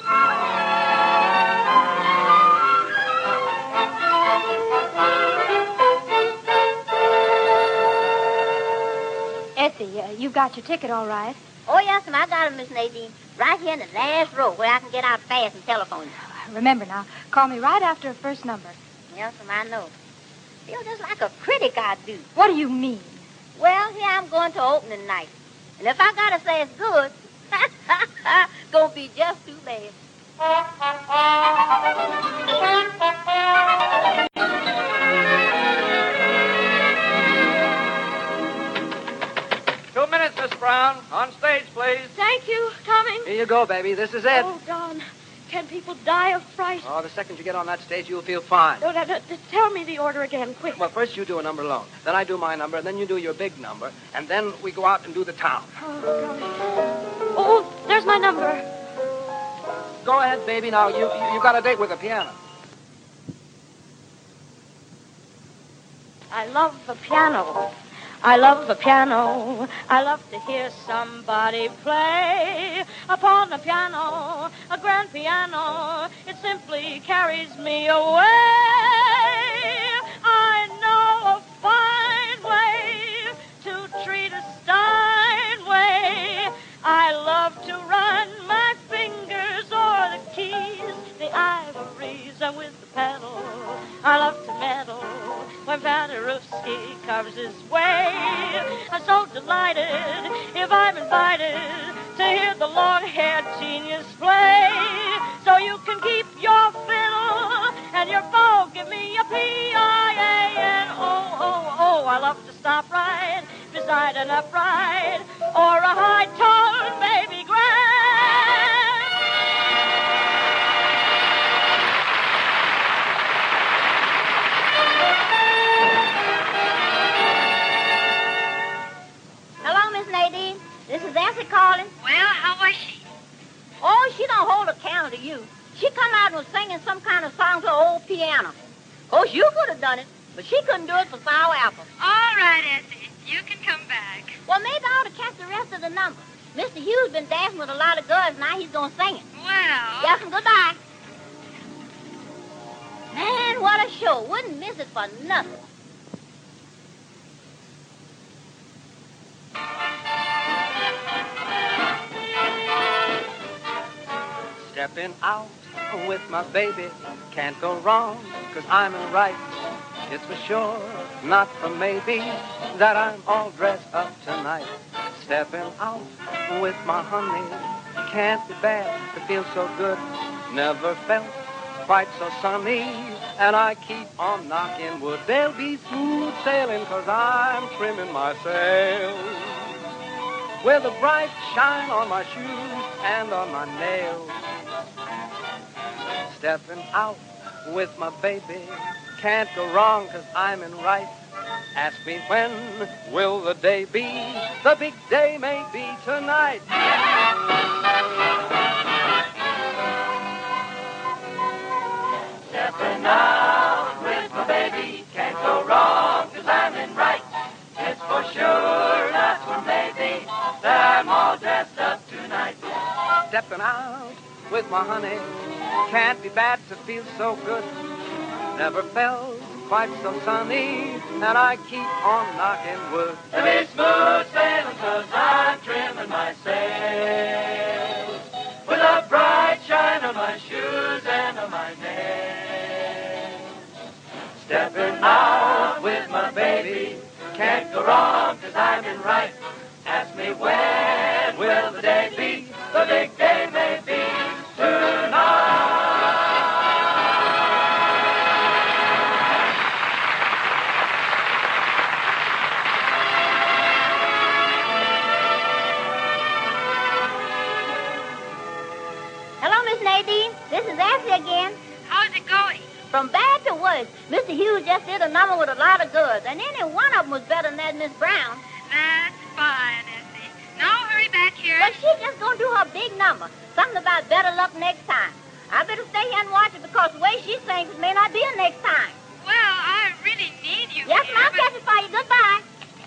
Essie, uh, you got your ticket all right? Oh, yes, ma'am. I got it, Miss Nadine. Right here in the last row where I can get out fast and telephone you. Remember now, call me right after the first number. Yes, ma'am, I know. Feel just like a critic, I do. What do you mean? Well, here I'm going to opening night. And if I gotta say it's good, gonna be just too bad. Two minutes, Miss Brown. On stage, please. Thank you. Coming. Here you go, baby. This is it. Oh, Don. Can people die of fright? Oh, the second you get on that stage, you'll feel fine. No, no, no, tell me the order again, quick. Well, first you do a number alone. Then I do my number, and then you do your big number. And then we go out and do the town. Oh, golly. Oh, there's my number. Go ahead, baby. Now, you, you, you got a date with the piano. I love the piano. I love the piano. I love to hear somebody play upon the piano, a grand piano. It simply carries me away. I know a fine way to treat a Steinway. I love to run my fingers o'er the keys, the ivories, and with the pedal. I love to meddle when Paderewski comes his way. I'm so delighted if I'm invited to hear the long-haired genius play. So you can keep your fiddle and your bow. Give me a P I A N O O O. I love to stop right beside an upright or a high-toned baby grand. Nadine, this is Essie calling. Well, how was she? Oh, she don't hold a candle to you. She come out and was singing some kind of song to an old piano. Of course, you could have done it, but she couldn't do it for sour apples. All right, Essie. You can come back. Well, maybe I ought to catch the rest of the number. Mister Hughes been dancing with a lot of girls. Now he's going to sing it. Well... Yes, and goodbye. Man, what a show. Wouldn't miss it for nothing. Stepping out with my baby, can't go wrong, cause I'm in right. It's for sure, not for maybe, that I'm all dressed up tonight. Stepping out with my honey, can't be bad to feel so good. Never felt quite so sunny, and I keep on knocking wood. There'll be smooth sailing, cause I'm trimming my sails with a bright shine on my shoes and on my nails. Stepping out with my baby, can't go wrong, cause I'm in right. Ask me when will the day be? The big day may be tonight. Stepping out with my baby, can't go wrong, cause I'm in right. It's for sure, not for maybe, that I'm all dressed up tonight. Stepping out with my honey, can't be bad to feel so good. Never felt quite so sunny, and I keep on knocking wood. To be smooth sailing, cause I'm trimming my sails with a bright shine on my shoes and on my nails. Stepping out with my baby, Can't go wrong, 'cause I'm in right. Ask me when will the day be? The big day may be tonight. Hello, Miss Nadine. This is Ashley again. How's it going? From bad to worse. Mister Hughes just did a number with a lot of goods, and any one of them was better than that Miss Brown. That's fine, Essie. Now hurry back here. But she just gonna do her big number. Something about better luck next time. I better stay here and watch it because the way she sings it may not be a next time. Well, I really need you Yes, here, ma'am. but- Catch it for you. Goodbye.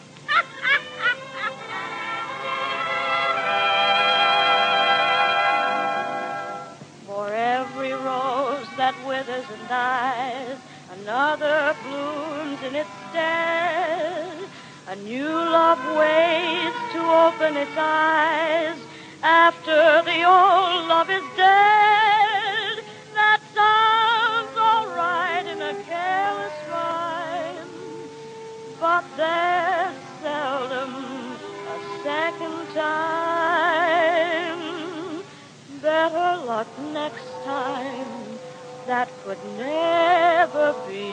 For every rose that withers and dies, another blooms in its stead. A new love waits to open its eyes after the old love is dead. That sounds all right in a careless rhyme, but there's seldom a second time. Better luck next time, that could never be.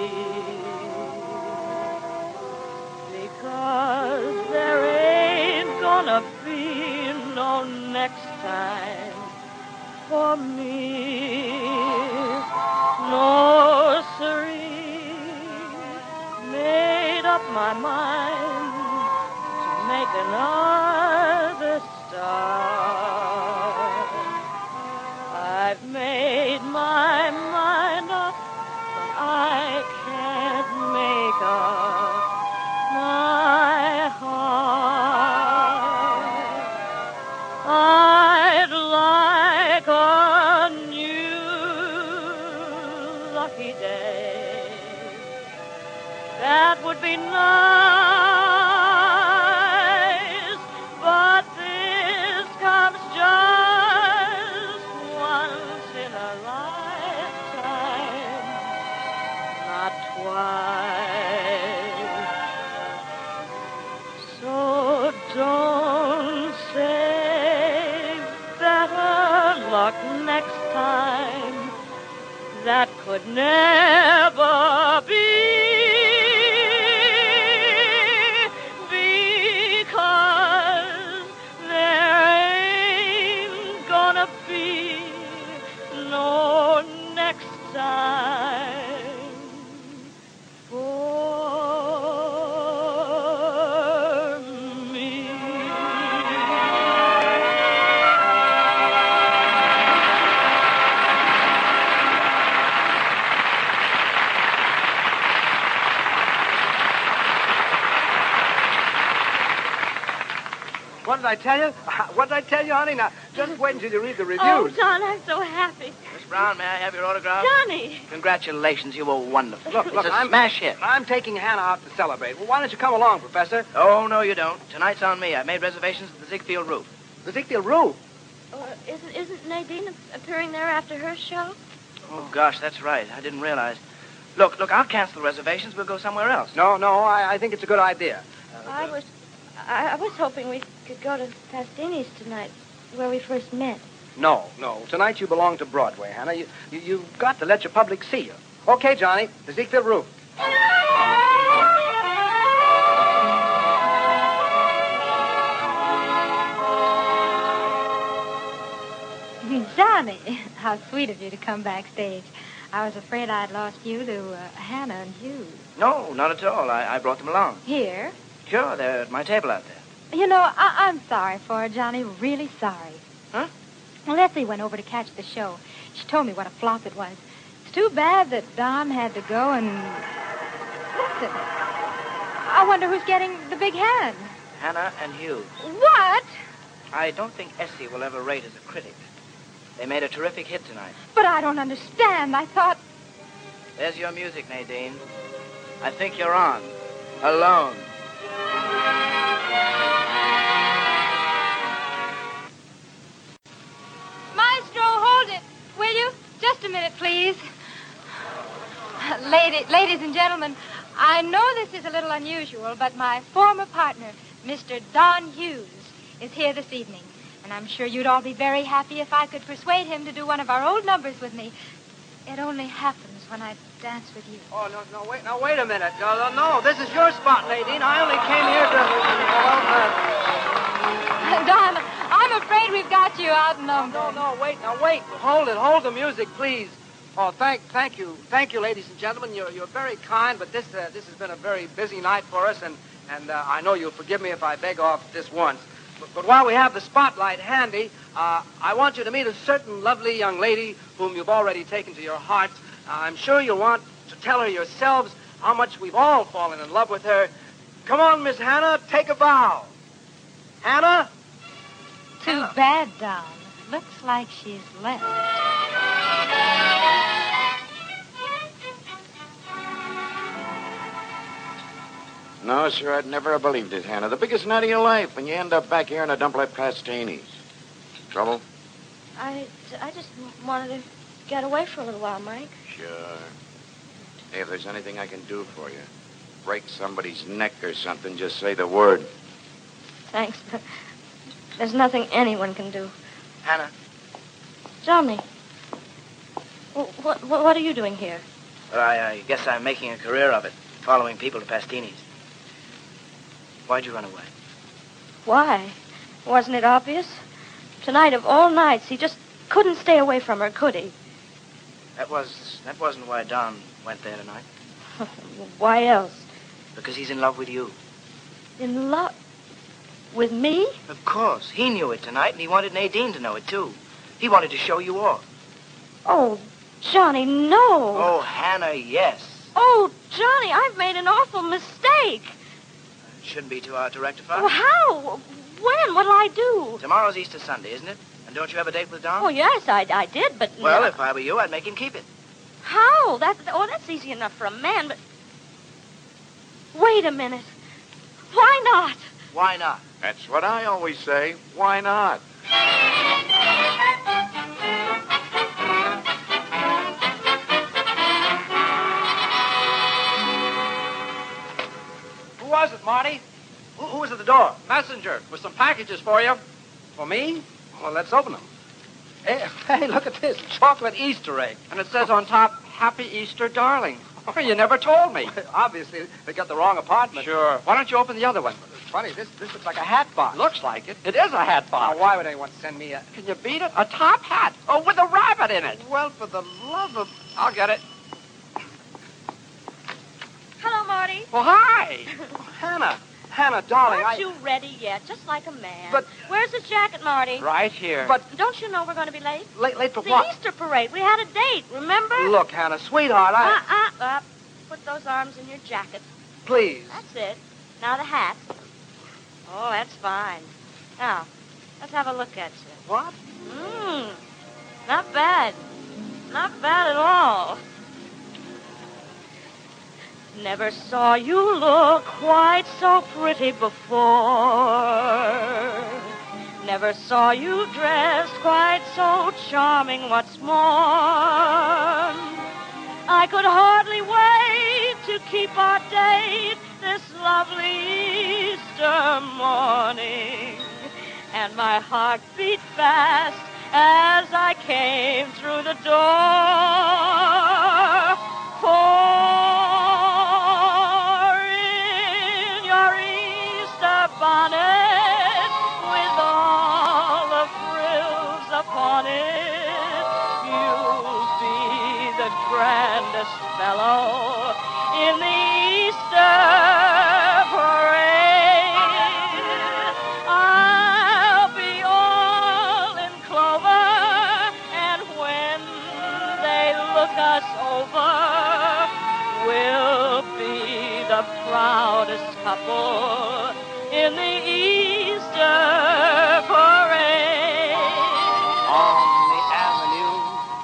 Because there ain't gonna be no next time for me. No, siree, made up my mind to make another start. I've made my mind up, but I can't make up my heart. I'd like a new lucky day. That would be nice, but this comes just once in a lifetime, not twice. So don't say better luck next time. That could never be. Because there ain't gonna be no next time for me. What did I tell you? What did I tell you, honey? Now, just wait until you read the reviews. Oh, John, I'm so happy. Miss Brown, may I have your autograph? Johnny! Congratulations, you were wonderful. Look, it's look, a I'm smash hit. I'm taking Hannah out to celebrate. Well, why don't you come along, Professor? Oh, no, you don't. Tonight's on me. I made reservations at the Ziegfeld Roof. The Ziegfeld Roof? Uh, isn't, isn't Nadine appearing there after her show? Oh, gosh, that's right. I didn't realize. Look, look, I'll cancel the reservations. We'll go somewhere else. No, no, I, I think it's a good idea. I was I, I was hoping we could go to Pastini's tonight, where we first met. No, no. Tonight you belong to Broadway, Hannah. You, you, you've got to let your public see you. Okay, Johnny, the Ziegfeld Roof. Johnny, how sweet of you to come backstage. I was afraid I'd lost you to uh, Hannah and Hughes. No, not at all. I, I brought them along. Here? Sure, they're at my table out there. You know, I- I'm sorry for her, Johnny. Really sorry. Huh? Well, Leslie went over to catch the show. She told me what a flop it was. It's too bad that Don had to go and... Listen. I wonder who's getting the big hand. Hannah and Hughes. What? I don't think Essie will ever rate as a critic. They made a terrific hit tonight. But I don't understand. I thought... There's your music, Nadine. I think you're on. Alone. Maestro, hold it. Will you? Just a minute, please. Lady, ladies and gentlemen, I know this is a little unusual, but my former partner, Mister Don Hughes, is here this evening. And I'm sure you'd all be very happy if I could persuade him to do one of our old numbers with me. It only happens when I dance with you. Oh, no, no, wait, no, wait a minute. No, no, no, this is your spot, Nadine. I only came here to... Well, uh... Don, I'm afraid we've got you outnumbered. No, no, no, wait, now, wait. Hold it, hold the music, please. Oh, thank, thank you, thank you, ladies and gentlemen. You're, you're very kind, but this, uh, this has been a very busy night for us, and, and uh, I know you'll forgive me if I beg off this once. But, but while we have the spotlight handy, uh, I want you to meet a certain lovely young lady whom you've already taken to your hearts. Uh, I'm sure you'll want to tell her yourselves how much we've all fallen in love with her. Come on, Miss Hannah, take a bow. Hannah? Too Hannah. Bad, Don. Looks like she's left. No, sir, I'd never have believed it, Hannah. The biggest night of your life, and you end up back here in a dump like Pastini's. Trouble? I, I just wanted to get away for a little while, Mike. Sure. Hey, if there's anything I can do for you, break somebody's neck or something, just say the word. Thanks, but there's nothing anyone can do. Hannah. Tell me. What, what, what are you doing here? Well, I, I guess I'm making a career of it, following people to Pastini's. Why'd you run away? Why? Wasn't it obvious? Tonight of all nights, he just couldn't stay away from her, could he? That was that wasn't why Don went there tonight. Why else? Because he's in love with you. In love? With me? Of course. He knew it tonight, and he wanted Nadine to know it, too. He wanted to show you off. Oh, Johnny, no. Oh, Hannah, yes. Oh, Johnny, I've made an awful mistake. It shouldn't be too hard to rectify. Oh, how? When? What'll I do? Tomorrow's Easter Sunday, isn't it? And don't you have a date with Don? Oh, yes, I, I did, but... Well, no. if I were you, I'd make him keep it. How? That, oh, that's easy enough for a man, but... Wait a minute. Why not? Why not? That's what I always say. Why not? Who was it, Marty? Who, who was at the door? Messenger, with some packages for you. For me? Well, let's open them. Hey, hey, look at this. Chocolate Easter egg. And it says on top, Happy Easter, darling. Oh, you never told me. Obviously, they got the wrong apartment. Sure. Why don't you open the other one? It's funny. This this looks like a hat box. Looks like it. It is a hat box. Now, why would anyone send me a... Can you beat it? A top hat. Oh, with a rabbit in it. Well, for the love of... I'll get it. Hello, Marty. Well, hi. Oh, Hannah. Hannah, darling, Aren't I... you ready yet? Just like a man. But- Where's his jacket, Marty? Right here. But don't you know we're going to be late? Late, late for the what? Easter parade. We had a date, remember? Look, Hannah, sweetheart, I... Uh, uh, uh. Put those arms in your jacket. Please. That's it. Now the hat. Oh, that's fine. Now, let's have a look at you. What? Mmm. Not bad. Not bad at all. Never saw you look quite so pretty before. Never saw you dressed quite so charming. What's more, I could hardly wait to keep our date this lovely Easter morning. And my heart beat fast as I came through the door. For in your Easter bonnet, with all the frills upon it, you'll be the grandest fellow in the Easter parade. I'll be all in clover, and when they look us over, we'll be the proudest couple in the Easter parade. On the avenue,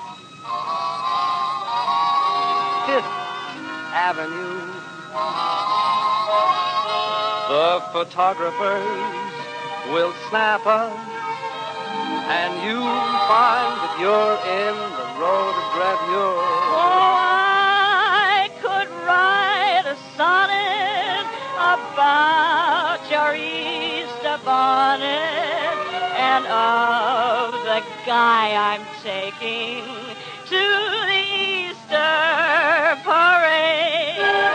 Fifth Avenue, the photographers will snap us, and you'll find that you're in the rhododendron. Oh, I could write a song bonnet and of the guy I'm taking to the Easter parade.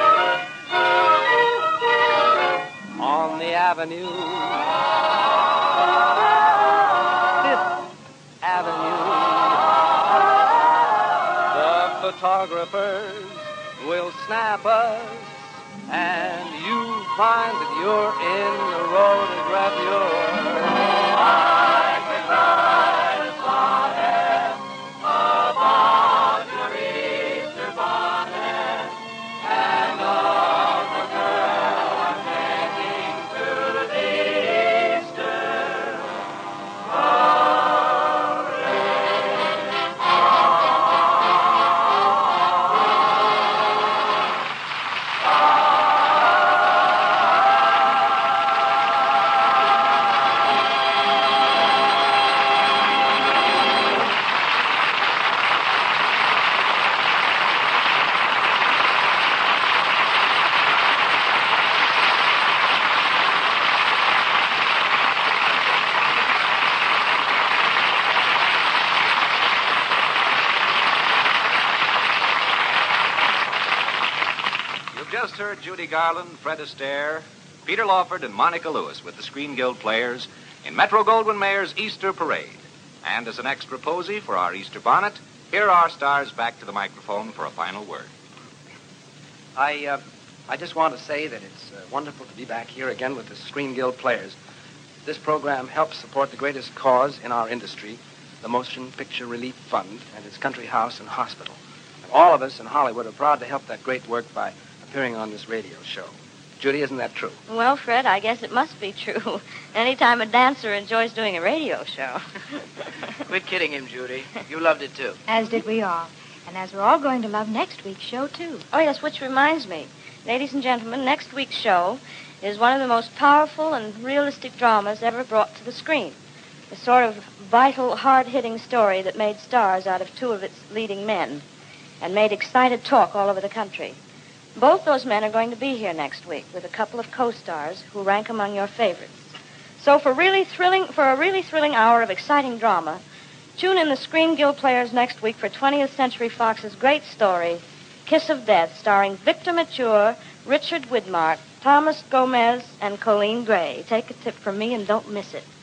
On the avenue, Fifth Avenue, the photographers will snap us, and you find that you're in the photograph. You're I can write a sonnet about your Easter bonnet and of the girl I'm taking to the Easter Just heard Judy Garland, Fred Astaire, Peter Lawford, and Monica Lewis with the Screen Guild Players in Metro-Goldwyn-Mayer's Easter Parade. And as an extra posy for our Easter bonnet, here are our stars back to the microphone for a final word. I, uh, I just want to say that it's uh, wonderful to be back here again with the Screen Guild Players. This program helps support the greatest cause in our industry, the Motion Picture Relief Fund and its country house and hospital. And all of us in Hollywood are proud to help that great work by appearing on this radio show. Judy, isn't that true? Well, Fred, I guess it must be true. Anytime a dancer enjoys doing a radio show. Quit kidding him, Judy. You loved it, too. As did we all. And as we're all going to love next week's show, too. Oh, yes, which reminds me. Ladies and gentlemen, next week's show is one of the most powerful and realistic dramas ever brought to the screen. The sort of vital, hard-hitting story that made stars out of two of its leading men and made excited talk all over the country. Both those men are going to be here next week with a couple of co-stars who rank among your favorites. So for really thrilling, for a really thrilling hour of exciting drama, tune in the Screen Guild Players next week for twentieth Century Fox's great story, Kiss of Death, starring Victor Mature, Richard Widmark, Thomas Gomez, and Colleen Gray. Take a tip from me and don't miss it.